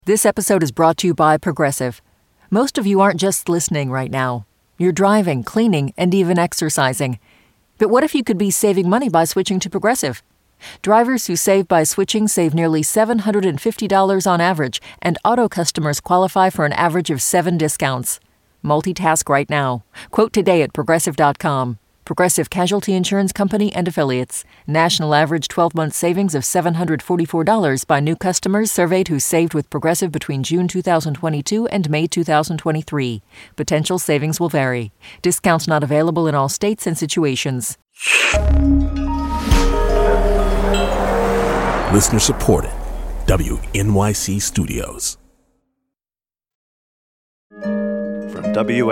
This episode is brought to you by Progressive. Most of you aren't just listening right now. You're driving, cleaning, and even exercising. But what if you could be saving money by switching to Progressive? Drivers who save by switching save nearly $750 on average, and auto customers qualify for an average of 7 discounts. Multitask right now. Quote today at Progressive.com. Progressive Casualty Insurance Company and Affiliates. National average 12-month savings of $744 by new customers surveyed who saved with Progressive between June 2022 and May 2023. Potential savings will vary. Discounts not available in all states and situations. Listener supported. WNYC Studios. From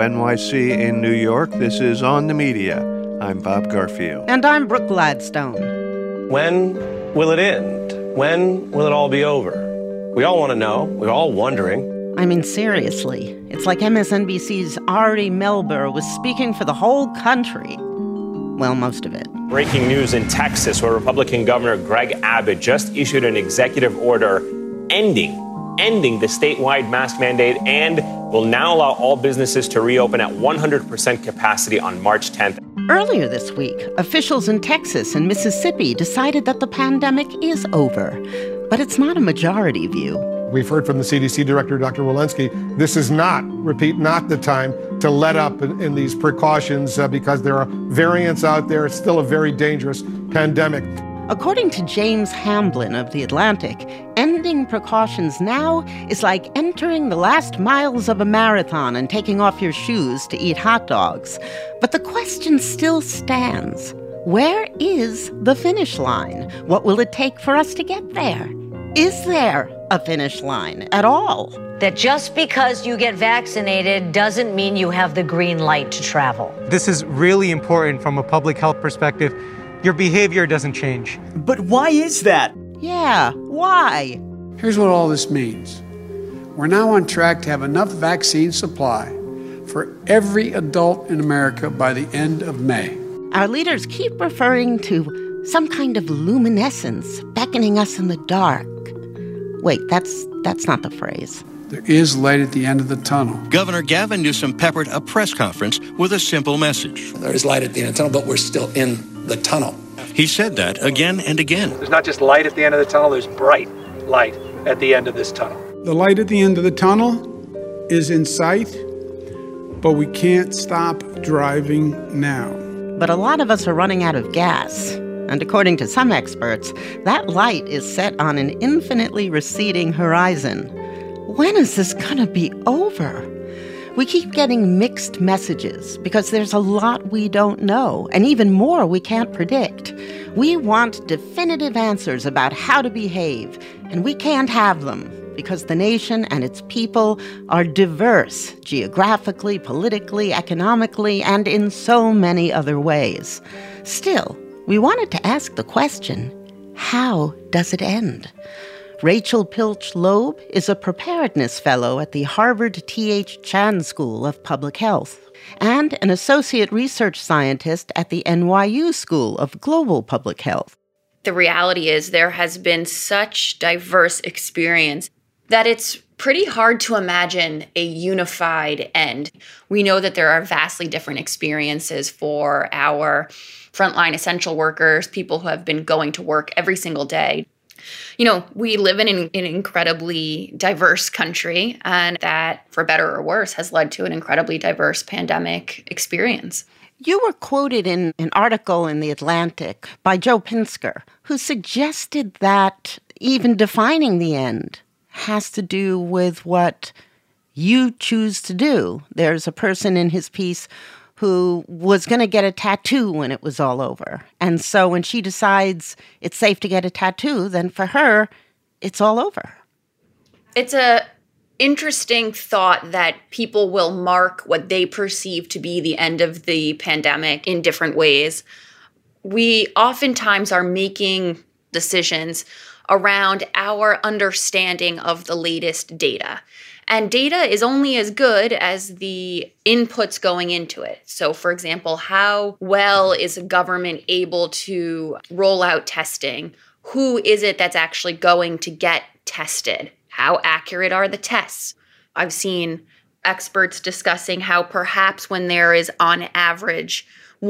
WNYC in New York, this is On the Media. I'm Bob Garfield. And I'm Brooke Gladstone. When will it end? When will it all be over? We all want to know. We're all wondering. I mean, seriously. It's like MSNBC's Ari Melber was speaking for the whole country. Well, most of it. Breaking news in Texas, where Republican Governor Greg Abbott just issued an executive order ending the statewide mask mandate and will now allow all businesses to reopen at 100% capacity on March 10th. Earlier this week, officials in Texas and Mississippi decided that the pandemic is over. But it's not a majority view. We've heard from the CDC director, Dr. Walensky, this is not the time to let up in these precautions because there are variants out there. It's still a very dangerous pandemic. According to James Hamblin of The Atlantic, ending precautions now is like entering the last miles of a marathon and taking off your shoes to eat hot dogs. But the question still stands. Where is the finish line? What will it take for us to get there? Is there a finish line at all? That just because you get vaccinated doesn't mean you have the green light to travel. This is really important from a public health perspective. Your behavior doesn't change. But why is that? Yeah, why? Here's what all this means. We're now on track to have enough vaccine supply for every adult in America by the end of May. Our leaders keep referring to some kind of luminescence beckoning us in the dark. Wait, that's not the phrase. There is light at the end of the tunnel. Governor Gavin Newsom peppered a press conference with a simple message. There is light at the end of the tunnel, but we're still in the tunnel. He said that again and again. There's not just light at the end of the tunnel, there's bright light at the end of this tunnel. The light at the end of the tunnel is in sight, but we can't stop driving now. But a lot of us are running out of gas. And according to some experts, that light is set on an infinitely receding horizon. When is this gonna be over? We keep getting mixed messages because there's a lot we don't know, and even more we can't predict. We want definitive answers about how to behave, and we can't have them because the nation and its people are diverse geographically, politically, economically, and in so many other ways. Still, we wanted to ask the question, how does it end? Rachel Pilch Loeb is a preparedness fellow at the Harvard T.H. Chan School of Public Health and an associate research scientist at the NYU School of Global Public Health. The reality is there has been such diverse experience that it's pretty hard to imagine a unified end. We know that there are vastly different experiences for our frontline essential workers, people who have been going to work every single day. You know, we live in an incredibly diverse country, and that, for better or worse, has led to an incredibly diverse pandemic experience. You were quoted in an article in The Atlantic by Joe Pinsker, who suggested that even defining the end has to do with what you choose to do. There's a person in his piece who was going to get a tattoo when it was all over. And so when she decides it's safe to get a tattoo, then for her, it's all over. It's a interesting thought that people will mark what they perceive to be the end of the pandemic in different ways. We oftentimes are making decisions around our understanding of the latest data. And data is only as good as the inputs going into it. So, for example, how well is a government able to roll out testing? Who is it that's actually going to get tested? How accurate are the tests? I've seen experts discussing how perhaps when there is on average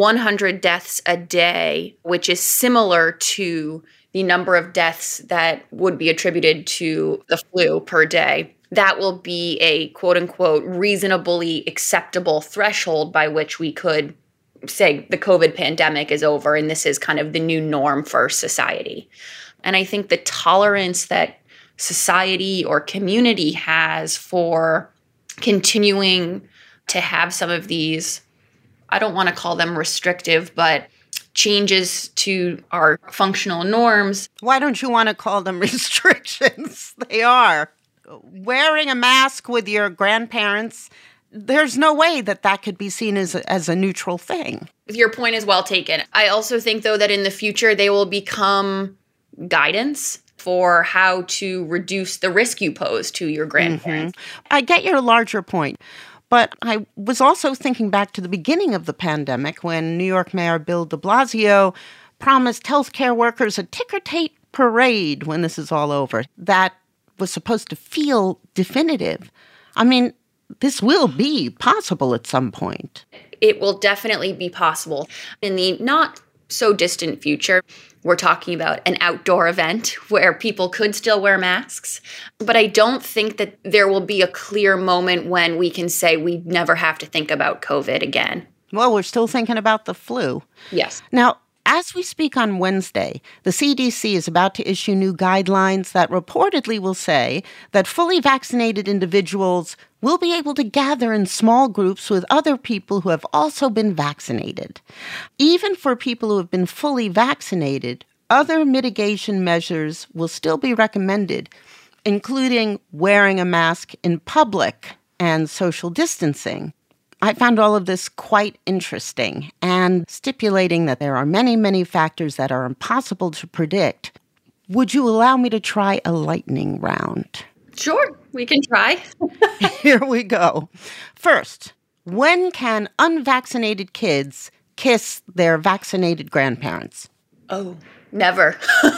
100 deaths a day, which is similar to the number of deaths that would be attributed to the flu per day, that will be a quote unquote reasonably acceptable threshold by which we could say the COVID pandemic is over and this is kind of the new norm for society. And I think the tolerance that society or community has for continuing to have some of these, I don't want to call them restrictive, but changes to our functional norms. Why don't you want to call them restrictions? They are. Wearing a mask with your grandparents, there's no way that could be seen as a neutral thing. Your point is well taken. I also think, though, that in the future they will become guidance for how to reduce the risk you pose to your grandparents. I get your larger point. But I was also thinking back to the beginning of the pandemic when New York Mayor Bill de Blasio promised healthcare workers a ticker-tape parade when this is all over. That was supposed to feel definitive. I mean, this will be possible at some point. It will definitely be possible. In the not so distant future, we're talking about an outdoor event where people could still wear masks. But I don't think that there will be a clear moment when we can say we never have to think about COVID again. Well, we're still thinking about the flu. Yes. Now, as we speak on Wednesday, the CDC is about to issue new guidelines that reportedly will say that fully vaccinated individuals will be able to gather in small groups with other people who have also been vaccinated. Even for people who have been fully vaccinated, other mitigation measures will still be recommended, including wearing a mask in public and social distancing. I found all of this quite interesting and stipulating that there are many, many factors that are impossible to predict. Would you allow me to try a lightning round? Sure, we can try. Here we go. First, when can unvaccinated kids kiss their vaccinated grandparents? Oh, never.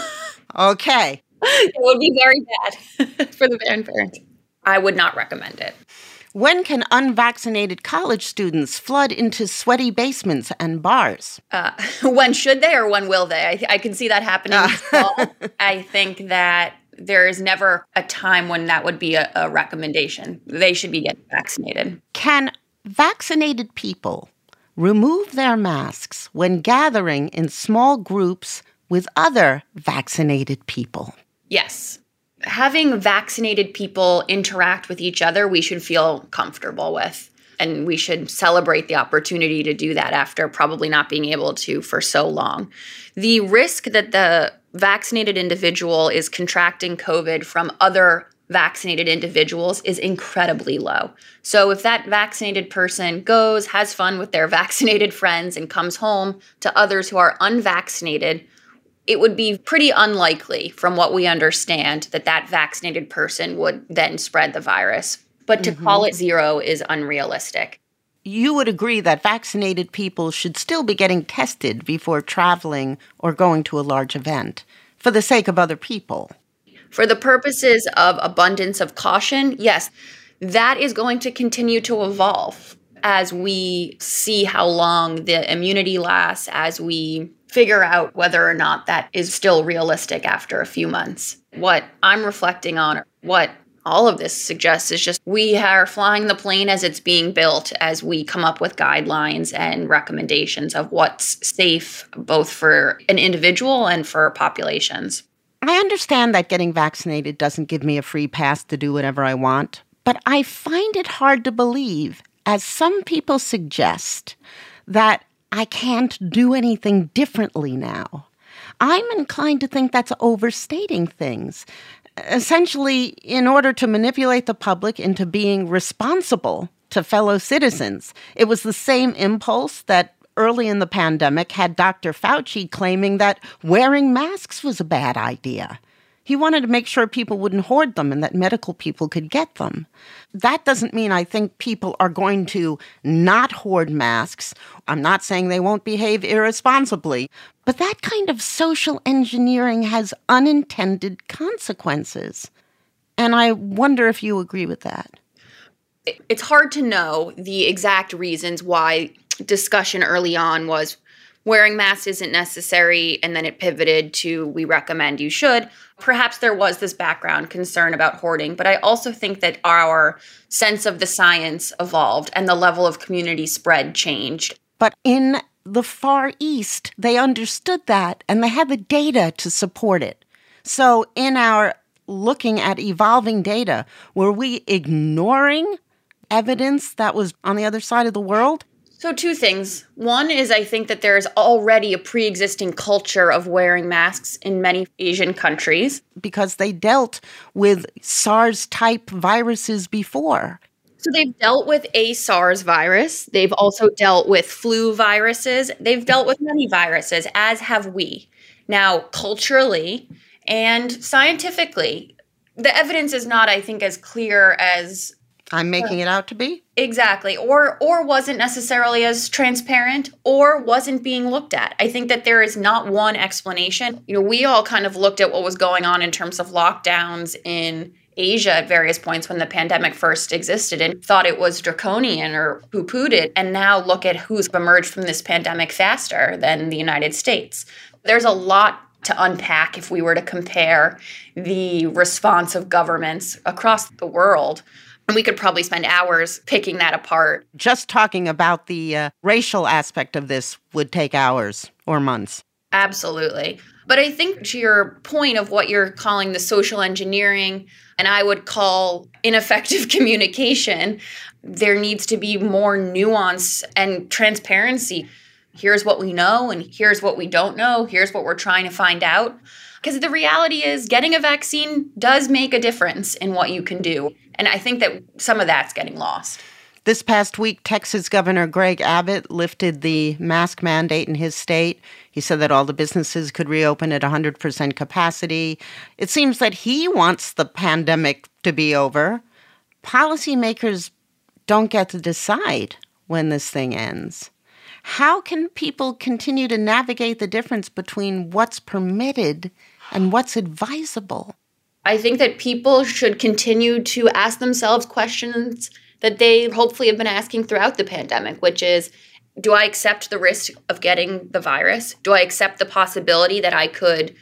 Okay. It would be very bad for the grandparents. I would not recommend it. When can unvaccinated college students flood into sweaty basements and bars? When should they or when will they? I can see that happening this fall. I think that there is never a time when that would be a recommendation. They should be getting vaccinated. Can vaccinated people remove their masks when gathering in small groups with other vaccinated people? Yes. Having vaccinated people interact with each other, we should feel comfortable with. And we should celebrate the opportunity to do that after probably not being able to for so long. The risk that the vaccinated individual is contracting COVID from other vaccinated individuals is incredibly low. So if that vaccinated person goes, has fun with their vaccinated friends, and comes home to others who are unvaccinated, it would be pretty unlikely, from what we understand, that that vaccinated person would then spread the virus. But to call it zero is unrealistic. You would agree that vaccinated people should still be getting tested before traveling or going to a large event, for the sake of other people. For the purposes of abundance of caution, yes, that is going to continue to evolve as we see how long the immunity lasts, as we figure out whether or not that is still realistic after a few months. What I'm reflecting on, or what all of this suggests, is just we are flying the plane as it's being built, as we come up with guidelines and recommendations of what's safe both for an individual and for populations. I understand that getting vaccinated doesn't give me a free pass to do whatever I want, but I find it hard to believe, as some people suggest, that I can't do anything differently now. I'm inclined to think that's overstating things. Essentially, in order to manipulate the public into being responsible to fellow citizens. It was the same impulse that early in the pandemic had Dr. Fauci claiming that wearing masks was a bad idea. He wanted to make sure people wouldn't hoard them and that medical people could get them. That doesn't mean I think people are going to not hoard masks. I'm not saying they won't behave irresponsibly, but that kind of social engineering has unintended consequences. And I wonder if you agree with that. It's hard to know the exact reasons why discussion early on was wearing masks isn't necessary, and then it pivoted to we recommend you should. Perhaps there was this background concern about hoarding, but I also think that our sense of the science evolved and the level of community spread changed. But in the Far East, they understood that, and they had the data to support it. So in our looking at evolving data, were we ignoring evidence that was on the other side of the world? So two things. One is I think that there's already a pre-existing culture of wearing masks in many Asian countries. Because they dealt with SARS-type viruses before. So they've dealt with a SARS virus. They've also dealt with flu viruses. They've dealt with many viruses, as have we. Now, culturally and scientifically, the evidence is not, I think, as clear as I'm making it out to be? Exactly. Or wasn't necessarily as transparent or wasn't being looked at. I think that there is not one explanation. We all kind of looked at what was going on in terms of lockdowns in Asia at various points when the pandemic first existed and thought it was draconian or poo-pooed it. And now look at who's emerged from this pandemic faster than the United States. There's a lot to unpack if we were to compare the response of governments across the world. And we could probably spend hours picking that apart. Just talking about the racial aspect of this would take hours or months. Absolutely. But I think to your point of what you're calling the social engineering, and I would call ineffective communication, there needs to be more nuance and transparency. Here's what we know, and here's what we don't know. Here's what we're trying to find out. Because the reality is getting a vaccine does make a difference in what you can do. And I think that some of that's getting lost. This past week, Texas Governor Greg Abbott lifted the mask mandate in his state. He said that all the businesses could reopen at 100% capacity. It seems that he wants the pandemic to be over. Policymakers don't get to decide when this thing ends. How can people continue to navigate the difference between what's permitted and what's advisable? I think that people should continue to ask themselves questions that they hopefully have been asking throughout the pandemic, which is, do I accept the risk of getting the virus? Do I accept the possibility that I could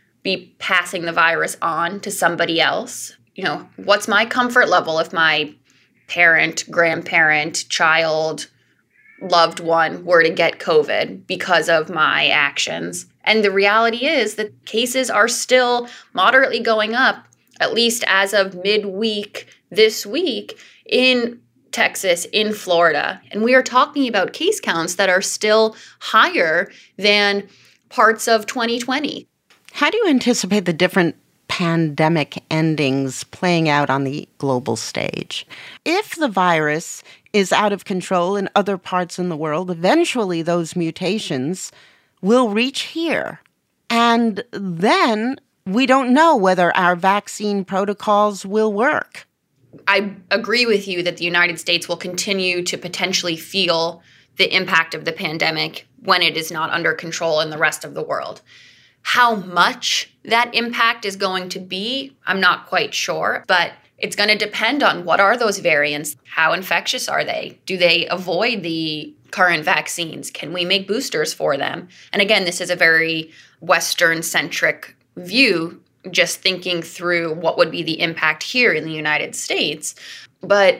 be passing the virus on to somebody else? What's my comfort level if my parent, grandparent, child, loved one were to get COVID because of my actions? And the reality is that cases are still moderately going up, at least as of midweek this week in Texas, in Florida. And we are talking about case counts that are still higher than parts of 2020. How do you anticipate the different pandemic endings playing out on the global stage? If the virus is out of control in other parts in the world, eventually those mutations will reach here. And then we don't know whether our vaccine protocols will work. I agree with you that the United States will continue to potentially feel the impact of the pandemic when it is not under control in the rest of the world. How much that impact is going to be, I'm not quite sure, but it's going to depend on what are those variants? How infectious are they? Do they avoid the current vaccines? Can we make boosters for them? And again, this is a very Western-centric view, just thinking through what would be the impact here in the United States. But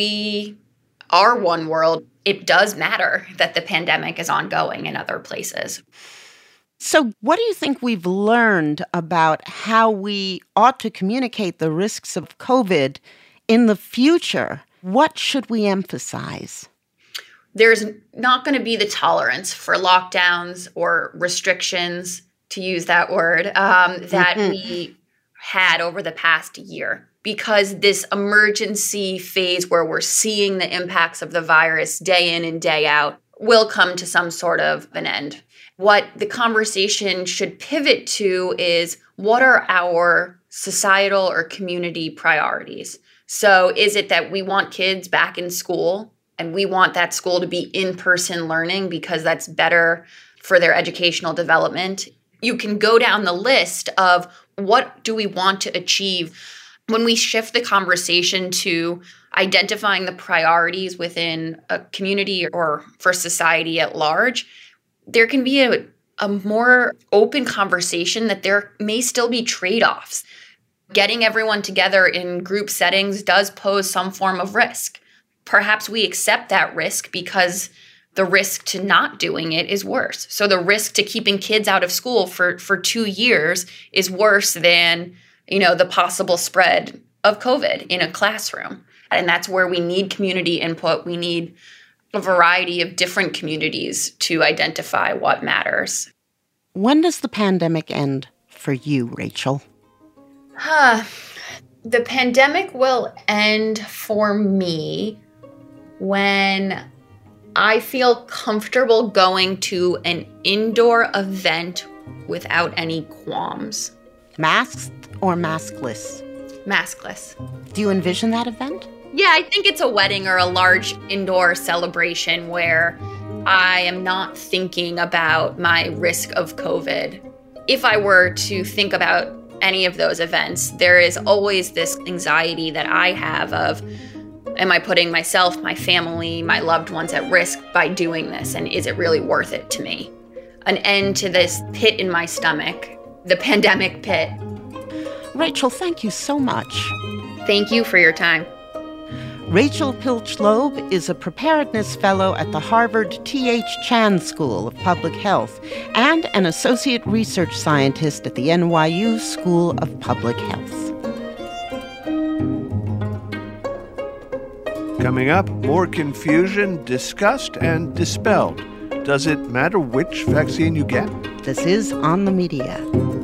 we are one world. It does matter that the pandemic is ongoing in other places. So what do you think we've learned about how we ought to communicate the risks of COVID in the future? What should we emphasize? There's not going to be the tolerance for lockdowns or restrictions, to use that word, that we had over the past year. Because this emergency phase where we're seeing the impacts of the virus day in and day out will come to some sort of an end. What the conversation should pivot to is, what are our societal or community priorities? So is it that we want kids back in school and we want that school to be in-person learning because that's better for their educational development? You can go down the list of what do we want to achieve. When we shift the conversation to identifying the priorities within a community or for society at large, there can be a more open conversation that there may still be trade-offs. Getting everyone together in group settings does pose some form of risk. Perhaps we accept that risk because the risk to not doing it is worse. So the risk to keeping kids out of school for 2 years is worse than, the possible spread of COVID in a classroom. And that's where we need community input. We need a variety of different communities to identify what matters. When does the pandemic end for you, Rachel? The pandemic will end for me when I feel comfortable going to an indoor event without any qualms. Masked or maskless? Maskless. Do you envision that event? Yeah, I think it's a wedding or a large indoor celebration where I am not thinking about my risk of COVID. If I were to think about any of those events, there is always this anxiety that I have of, am I putting myself, my family, my loved ones at risk by doing this? And is it really worth it to me? An end to this pit in my stomach, the pandemic pit. Rachel, thank you so much. Thank you for your time. Rachel Pilch-Loeb is a preparedness fellow at the Harvard T.H. Chan School of Public Health and an associate research scientist at the NYU School of Public Health. Coming up, more confusion discussed and dispelled. Does it matter which vaccine you get? This is On the Media.